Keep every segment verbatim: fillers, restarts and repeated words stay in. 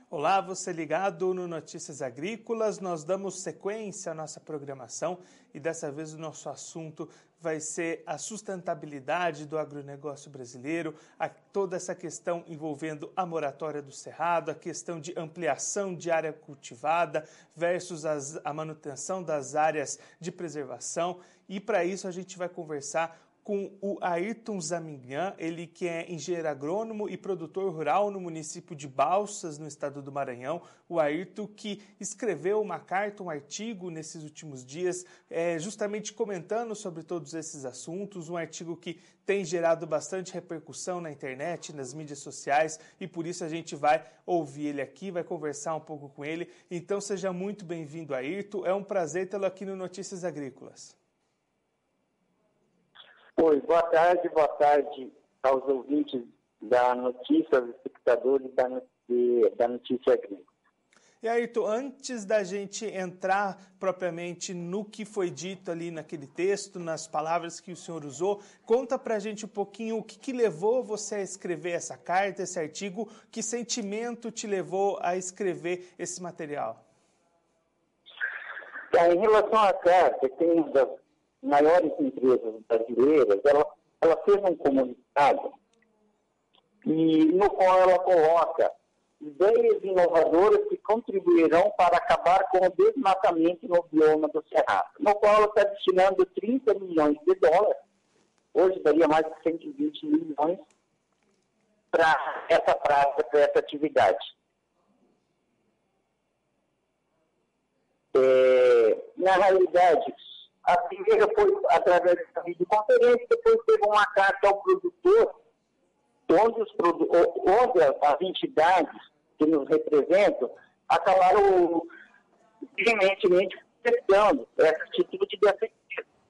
Olá, você ligado no Notícias Agrícolas, nós damos sequência à nossa programação e dessa vez o nosso assunto vai ser a sustentabilidade do agronegócio brasileiro, a, toda essa questão envolvendo a moratória do Cerrado, a questão de ampliação de área cultivada versus as, a manutenção das áreas de preservação, e para isso a gente vai conversar com o Ayrton Zamignan, ele que é engenheiro agrônomo e produtor rural no município de Balsas, no estado do Maranhão. O Ayrton que escreveu uma carta, um artigo nesses últimos dias, é, justamente comentando sobre todos esses assuntos, um artigo que tem gerado bastante repercussão na internet, nas mídias sociais, e por isso a gente vai ouvir ele aqui, vai conversar um pouco com ele. Então seja muito bem-vindo, Ayrton. É um prazer tê-lo aqui no Notícias Agrícolas. Oi, boa tarde, boa tarde aos ouvintes da notícia, aos espectadores da, da Notícia Agrícola. E Ayrton, antes da gente entrar propriamente no que foi dito ali naquele texto, nas palavras que o senhor usou, conta pra gente um pouquinho o que, que levou você a escrever essa carta, esse artigo, que sentimento te levou a escrever esse material? Tá, em relação à carta, tem uma das maiores empresas brasileiras, ela, ela fez um comunicado e, no qual ela coloca ideias inovadoras que contribuirão para acabar com o desmatamento no bioma do Cerrado, no qual ela está destinando trinta milhões de dólares, hoje daria mais de cento e vinte milhões, para essa prática, para essa atividade. É, na realidade, a primeira foi através da videoconferência, depois teve uma carta ao produtor, onde, os produ onde as entidades que nos representam acabaram veementemente contestando essa atitude de afeto.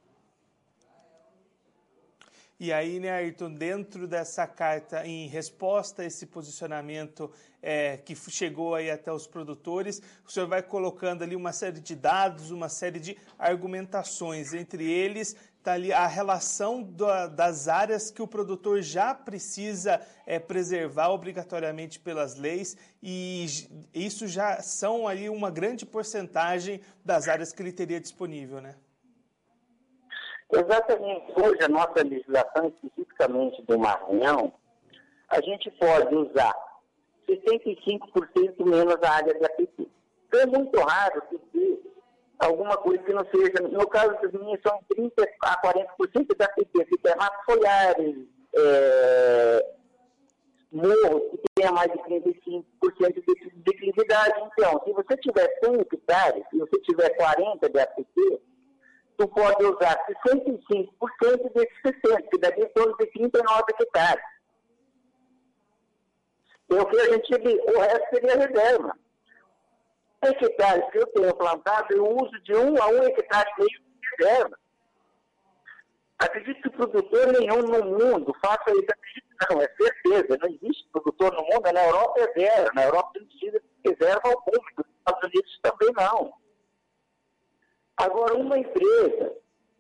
E aí, né, Ayrton, dentro dessa carta, em resposta a esse posicionamento é, que chegou aí até os produtores, o senhor vai colocando ali uma série de dados, uma série de argumentações. Entre eles está ali a relação da, das áreas que o produtor já precisa é, preservar obrigatoriamente pelas leis, e isso já são ali uma grande porcentagem das áreas que ele teria disponível, né? Exatamente. Hoje, a nossa legislação, especificamente do Maranhão, a gente pode usar sessenta e cinco por cento menos a área de A P P. Então, é muito raro que ter alguma coisa que não seja... No caso das minhas, são trinta a quarenta por cento da A P P, que é mato foliares, é, morros, que tenha mais de trinta e cinco por cento de declividade. Então, se você tiver cem hectares e você tiver quarenta de A P P, tu pode usar sessenta e cinco por cento desses sessenta, que daria em torno de trinta e nove hectares. E o que a gente, o resto seria reserva. Hectares que eu tenho plantado, eu uso de um a um hectare e meio de reserva. Acredito que produtor nenhum no mundo faça isso. Acredito não, é certeza. Não existe produtor no mundo. Na Europa é zero. Na Europa não precisa de reserva alguma. Nos Estados Unidos também não. Agora, uma empresa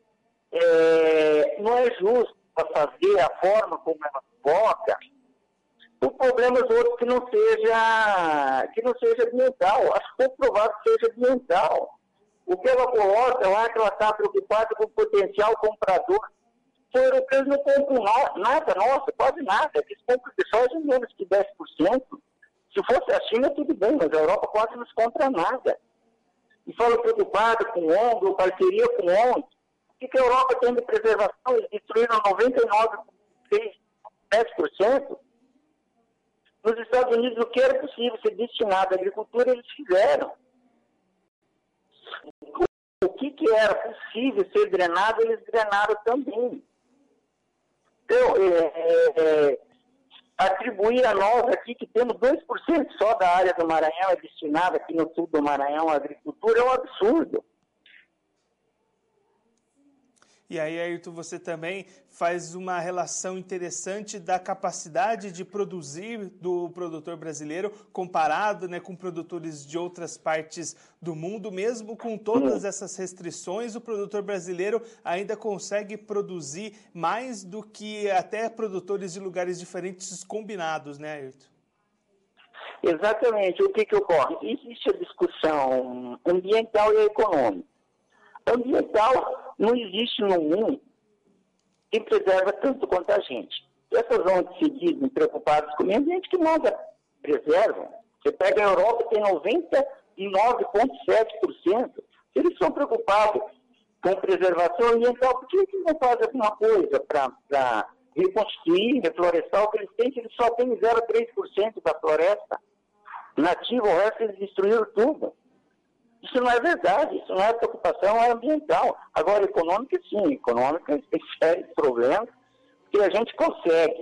é, não é justo para fazer a forma como ela coloca por problemas outros que não seja, que não seja ambiental. Acho pouco provável que seja ambiental. O que ela coloca lá, que ela está preocupada com o potencial comprador. Os europeus não compram nada, nossa, quase nada. Eles compram de soja menos que dez por cento. Se fosse a China, tudo bem, mas a Europa quase não compra nada. E fala preocupado com o O N G, ou parceria com o O N G. O que a Europa tem de preservação? Eles destruíram noventa e nove vírgula seis por cento, dez por cento. Nos Estados Unidos, o que era possível ser destinado à agricultura, eles fizeram. O que, que era possível ser drenado, eles drenaram também. Então, é, é, é, atribuir a nós aqui, que temos dois por cento só da área do Maranhão é destinada aqui no sul do Maranhão à agricultura, é um absurdo. E aí, Ayrton, você também faz uma relação interessante da capacidade de produzir do produtor brasileiro comparado, né, com produtores de outras partes do mundo. Mesmo com todas essas restrições, o produtor brasileiro ainda consegue produzir mais do que até produtores de lugares diferentes combinados, né, Ayrton? Exatamente. O que, que ocorre? Existe a discussão ambiental e econômica. Ambiental não existe no mundo quem preserva tanto quanto a gente. Essas O N Gs se dizem preocupadas com o meio ambiente que nada preservam. Você pega a Europa, tem noventa e nove vírgula sete por cento. Se eles são preocupados com preservação ambiental, por que eles não fazem alguma coisa para reconstruir, reflorestar o que eles têm, se eles só têm zero vírgula três por cento da floresta nativa, o resto eles destruíram tudo. Isso não é verdade, isso não é preocupação, é ambiental. Agora, econômica, sim, econômica tem sérios problemas que a gente consegue.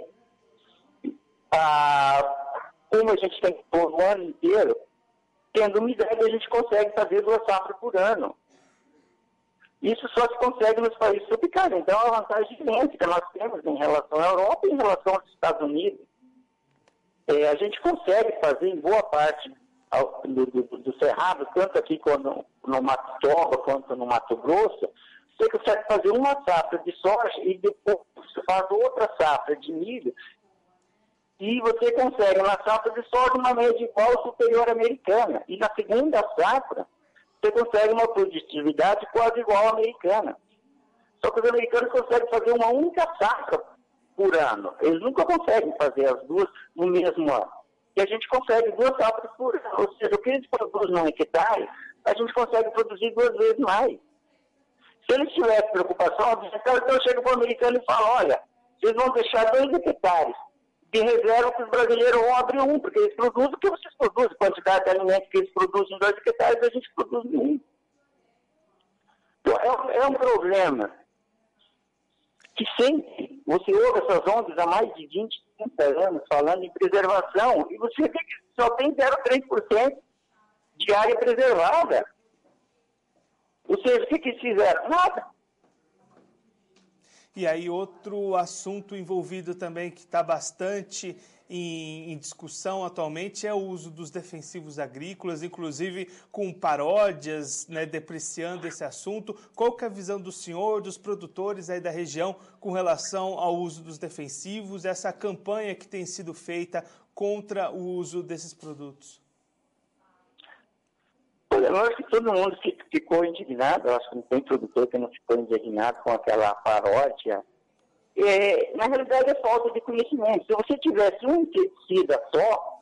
Ah, como a gente tem o ano inteiro, tendo uma ideia, a gente consegue fazer duas safras por ano. Isso só se consegue nos países tropicais. Então, é uma vantagem imensa que nós temos em relação à Europa e em relação aos Estados Unidos. É, a gente consegue fazer em boa parte do, do, do Cerrado, tanto aqui quanto no Mato Toba, quanto no Mato Grosso, você consegue fazer uma safra de soja e depois você faz outra safra de milho e você consegue na safra de soja uma média igual ou superior à americana. E na segunda safra, você consegue uma produtividade quase igual à americana. Só que os americanos conseguem fazer uma única safra por ano. Eles nunca conseguem fazer as duas no mesmo ano. E a gente consegue duas safras por ano. Ou seja, o que eles produzem num hectare, a gente consegue produzir duas vezes mais. Se eles tivessem preocupação ambiental, então eu chego para o americano e falo, olha, vocês vão deixar dois hectares de reserva que os brasileiros vão abrir um, porque eles produzem o que vocês produzem. A quantidade de alimentos que eles produzem em dois hectares, a gente produz em um. Então, é um, é um problema que sempre, você ouve essas ondas há mais de vinte, trinta anos falando em preservação, e você vê que só tem zero vírgula três por cento de área preservada. Ou seja, o que, que eles fizeram? Nada. E aí outro assunto envolvido também que está bastante em, em discussão atualmente é o uso dos defensivos agrícolas, inclusive com paródias, né, depreciando esse assunto. Qual que é a visão do senhor, dos produtores aí da região com relação ao uso dos defensivos, essa campanha que tem sido feita contra o uso desses produtos? Eu acho que todo mundo ficou indignado, eu acho que não tem produtor que não ficou indignado com aquela paródia. É, na realidade, é falta de conhecimento. Se você tivesse um inseticida só,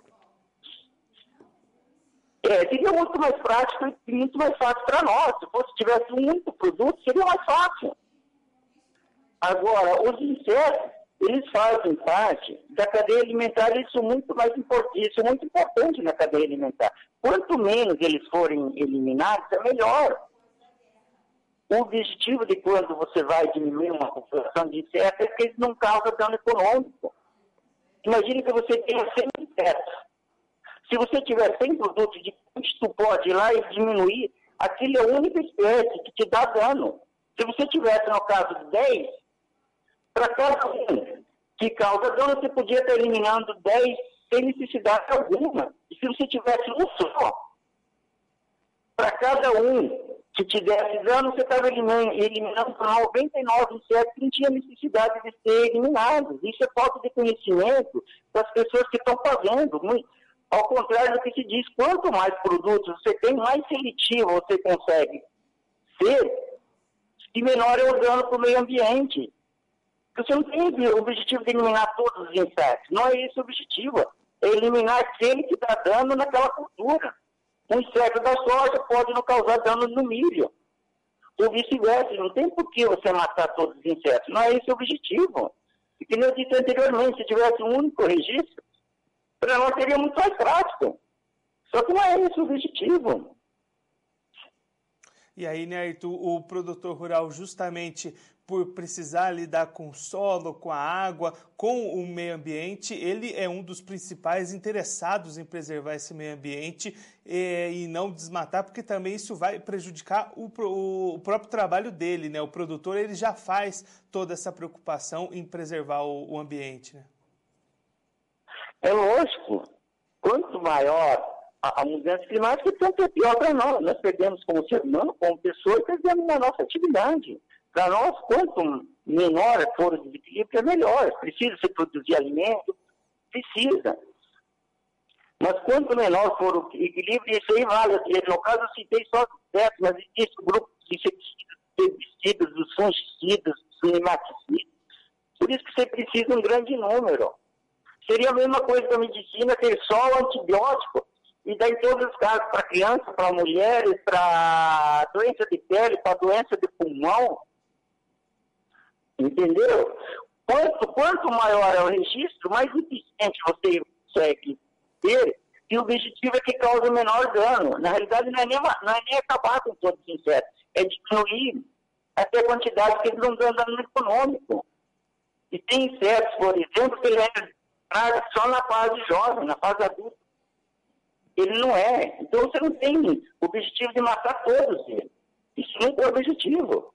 é, seria muito mais prático e muito mais fácil para nós. Se fosse tivesse um único produto, seria mais fácil. Agora, os insetos, eles fazem parte da cadeia alimentar, eles são muito mais importantes, isso é muito importante na cadeia alimentar. Quanto menos eles forem eliminados, é melhor. O objetivo de quando você vai diminuir uma população de insetos é que eles não causam dano econômico. Imagine que você tenha cem insetos. Se você tiver cem produtos de custo, pode ir lá e diminuir, aquilo é a única espécie que te dá dano. Se você tivesse, no caso de dez, para cada um que causa dano, você podia estar eliminando dez sem necessidade alguma. E se você tivesse um só, para cada um que te desse dano, você estava eliminando, eliminando noventa e nove insetos que não tinha necessidade de ser eliminados. Isso é falta de conhecimento das pessoas que estão fazendo. Ao contrário do que se diz, quanto mais produtos você tem, mais seletivo você consegue ser, e menor é o dano para o meio ambiente. Porque você não tem o objetivo de eliminar todos os insetos. Não é esse o objetivo. É eliminar aquele que dá dano naquela cultura. Um inseto da soja pode não causar dano no milho. Ou vice-versa. Não tem por que você matar todos os insetos. Não é esse o objetivo. E como eu disse anteriormente, se tivesse um único registro, para nós seria muito mais prático. Só que não é esse o objetivo. E aí, né, Arthur, o produtor rural, justamente por precisar lidar com o solo, com a água, com o meio ambiente, ele é um dos principais interessados em preservar esse meio ambiente e, e não desmatar, porque também isso vai prejudicar o, o, o próprio trabalho dele, né? O produtor, ele já faz toda essa preocupação em preservar o, o ambiente, né? É lógico. Quanto maior a, a mudança climática, tanto é pior para nós. Nós perdemos como ser humano, como pessoa, e perdemos na nossa atividade. Para nós, quanto menor for o desequilíbrio, é melhor. Precisa se produzir alimento? Precisa. Mas quanto menor for o equilíbrio, isso aí vale. No caso, eu citei só os insetos, mas existe o grupo de inseticidas, herbicidas, dos fungicidas, dos nematicidas. Por isso que você precisa de um grande número. Seria a mesma coisa da medicina ter só o antibiótico e daí todos os casos para crianças, para mulheres, para doença de pele, para doença de pulmão. Entendeu? Quanto, quanto maior é o registro, mais eficiente você consegue ter, e o objetivo é que cause menor dano. Na realidade, não é nem, não é nem acabar com todos os insetos, é diminuir até a quantidade que eles não dão dano econômico. E tem insetos, por exemplo, que ele é só na fase jovem, na fase adulta. Ele não é. Então você não tem o objetivo de matar todos eles. Isso nunca é o objetivo.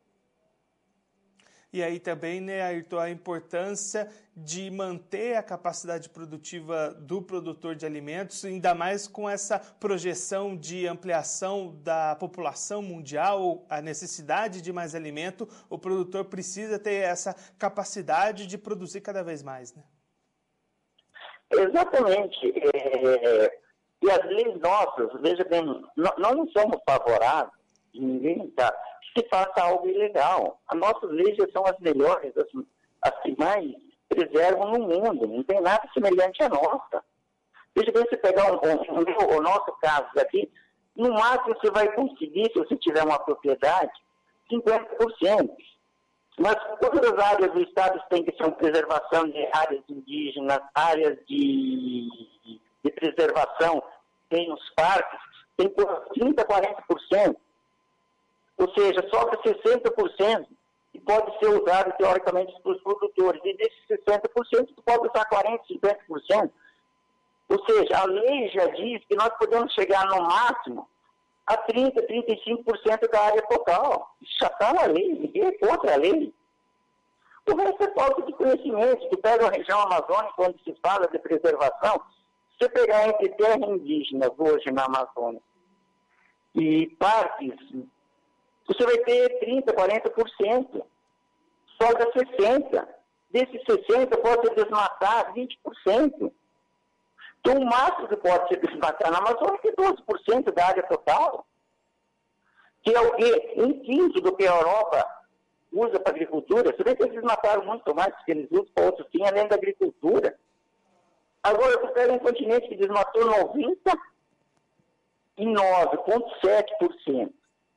E aí também, né, Ayrton, a importância de manter a capacidade produtiva do produtor de alimentos, ainda mais com essa projeção de ampliação da população mundial, a necessidade de mais alimento, o produtor precisa ter essa capacidade de produzir cada vez mais, né? Exatamente. É, e as leis nossas, veja bem, nós não somos favoráveis, ninguém está, que se faça algo ilegal. As nossas leis já são as melhores, as, as que mais preservam no mundo, não tem nada semelhante à nossa. Veja bem, se pegar um, um, um, o nosso caso aqui, no máximo você vai conseguir, se você tiver uma propriedade, cinquenta por cento. Mas todas as áreas do Estado têm que ser uma preservação de áreas indígenas, áreas de, de preservação, tem os parques, tem por trinta, quarenta por cento. Ou seja, sobra sessenta por cento que pode ser usado, teoricamente, pelos produtores. E desses sessenta por cento, tu pode usar quarenta, cinquenta por cento. Ou seja, a lei já diz que nós podemos chegar no máximo a trinta, trinta e cinco por cento da área total. Isso já está na lei, ninguém é contra a lei. O resto é falta de conhecimento. Tu pega a região amazônica, onde se fala de preservação, se você pegar entre terra indígena hoje na Amazônia e parques, você vai ter trinta, quarenta por cento. Sobra sessenta por cento. Desses sessenta por cento pode ser desmatar vinte por cento. Então, o máximo que pode ser desmatar na Amazônia é doze por cento da área total, que é o quê? Um quinto do que a Europa usa para agricultura. Você vê que eles mataram muito mais do que eles usam para outros fins, além da agricultura. Agora, você pega um continente que desmatou noventa e nove vírgula sete por cento.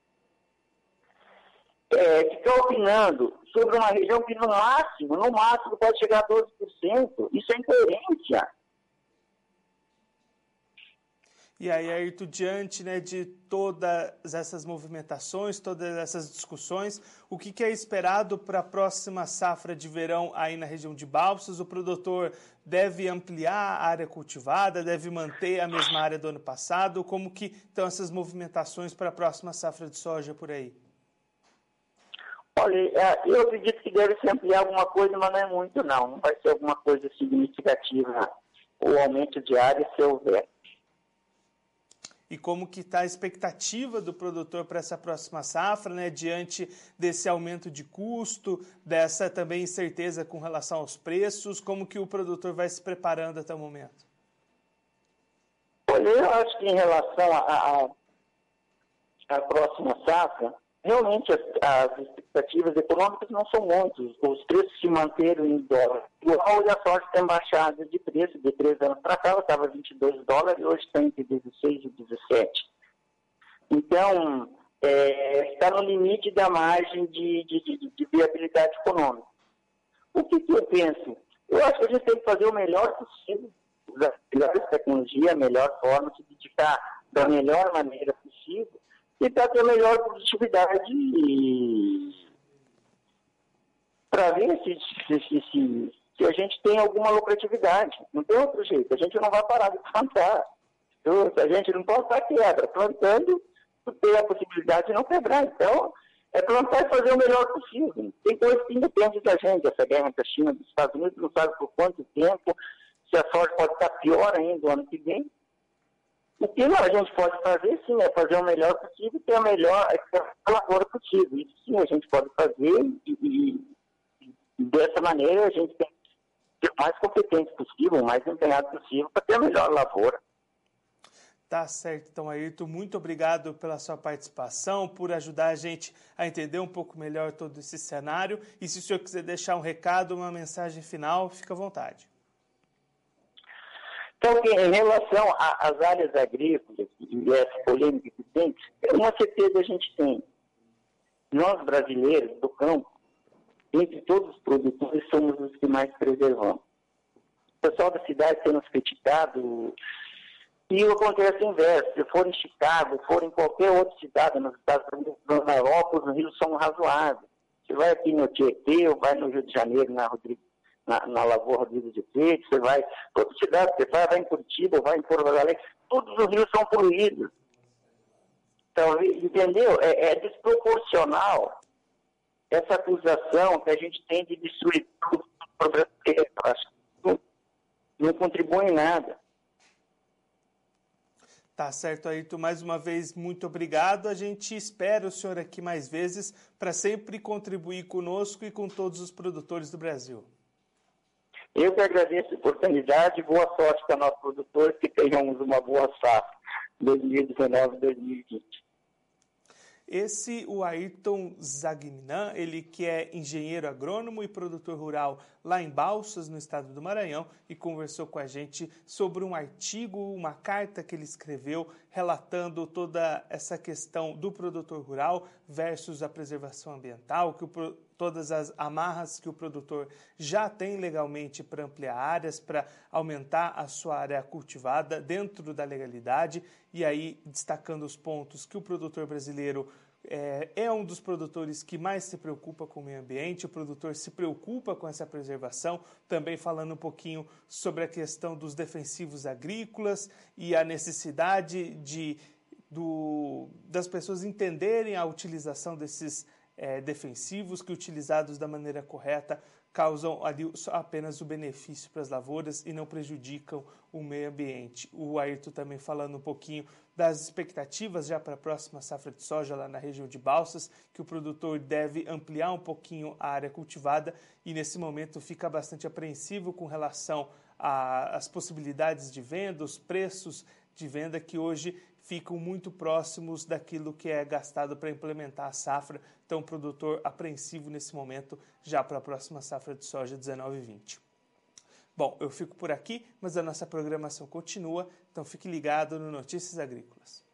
É, ficar opinando sobre uma região que no máximo, no máximo pode chegar a doze por cento. Isso é incoerência. E aí, Ayrton, diante, né, de todas essas movimentações, todas essas discussões, o que, que é esperado para a próxima safra de verão aí na região de Balsas? O produtor deve ampliar a área cultivada, deve manter a mesma área do ano passado? Como que estão essas movimentações para a próxima safra de soja por aí? Olha, eu acredito que deve se ampliar alguma coisa, mas não é muito, não. Não vai ser alguma coisa significativa o aumento de área, se houver. E como que está a expectativa do produtor para essa próxima safra, né, diante desse aumento de custo, dessa também incerteza com relação aos preços? Como que o produtor vai se preparando até o momento? Olha, eu acho que em relação à próxima safra, realmente as, as expectativas econômicas não são muitas. Os preços se manteram em dólar. O real e a soja tem baixado de preço. De três anos para cá, ela estava vinte e dois dólares e hoje está entre dezesseis e dezessete. Então, é, está no limite da margem de, de, de, de viabilidade econômica. O que, que eu penso? Eu acho que a gente tem que fazer o melhor possível, usar as melhores tecnologias, a melhor forma, se dedicar da melhor maneira possível, e para ter a melhor produtividade para ver se, se, se, se a gente tem alguma lucratividade. Não tem outro jeito. A gente não vai parar de plantar. Então, a gente não pode estar quebra. Plantando, ter a possibilidade de não quebrar. Então, é plantar e fazer o melhor possível. Tem coisas que independem da gente. Essa guerra entre a China e os Estados Unidos não sabe por quanto tempo, se a soja pode estar pior ainda o ano que vem. O que a gente pode fazer, sim, é fazer o melhor possível e ter a melhor lavoura possível. Isso sim a gente pode fazer e, e, e dessa maneira a gente tem ser o mais competente possível, o mais empenhado possível para ter a melhor lavoura. Tá certo, então, Ayrton, muito obrigado pela sua participação, por ajudar a gente a entender um pouco melhor todo esse cenário. E se o senhor quiser deixar um recado, uma mensagem final, fica à vontade. Então, em relação às áreas agrícolas e essa polêmica que tem, uma certeza a gente tem. Nós, brasileiros do campo, entre todos os produtores, somos os que mais preservamos. O pessoal da cidade tem nos criticado. E acontece o inverso, se for em Chicago, for em qualquer outra cidade nos Estados Unidos, na Europa, os rios são razoáveis. Você vai aqui no Tietê, ou vai no Rio de Janeiro, na, Rodrigo, na, na Lagoa Rodrigues de Freitas, você vai, toda cidade, você vai, vai em Curitiba, ou vai em Porto Alegre, todos os rios são poluídos. Então, entendeu? É, é desproporcional essa acusação que a gente tem de destruir tudo, não, não contribui em nada. Tá certo, Ayrton. Mais uma vez, muito obrigado. A gente espera o senhor aqui mais vezes para sempre contribuir conosco e com todos os produtores do Brasil. Eu que agradeço a oportunidade. Boa sorte para nós produtores, que tenhamos uma boa safra dois mil e dezenove dois mil e vinte. Esse, o Ayrton Zagminan, ele que é engenheiro agrônomo e produtor rural lá em Balsas, no estado do Maranhão, e conversou com a gente sobre um artigo, uma carta que ele escreveu relatando toda essa questão do produtor rural versus a preservação ambiental, que o, todas as amarras que o produtor já tem legalmente para ampliar áreas, para aumentar a sua área cultivada dentro da legalidade, e aí destacando os pontos que o produtor brasileiro É, é um dos produtores que mais se preocupa com o meio ambiente, o produtor se preocupa com essa preservação, também falando um pouquinho sobre a questão dos defensivos agrícolas e a necessidade de, do, das pessoas entenderem a utilização desses é, defensivos que, utilizados da maneira correta, causam ali apenas o benefício para as lavouras e não prejudicam o meio ambiente. O Ayrton também falando um pouquinho das expectativas já para a próxima safra de soja lá na região de Balsas, que o produtor deve ampliar um pouquinho a área cultivada e nesse momento fica bastante apreensivo com relação às possibilidades de venda, os preços de venda que hoje ficam muito próximos daquilo que é gastado para implementar a safra. Então, o produtor apreensivo nesse momento já para a próxima safra de soja dezenove vinte. Bom, eu fico por aqui, mas a nossa programação continua, então fique ligado no Notícias Agrícolas.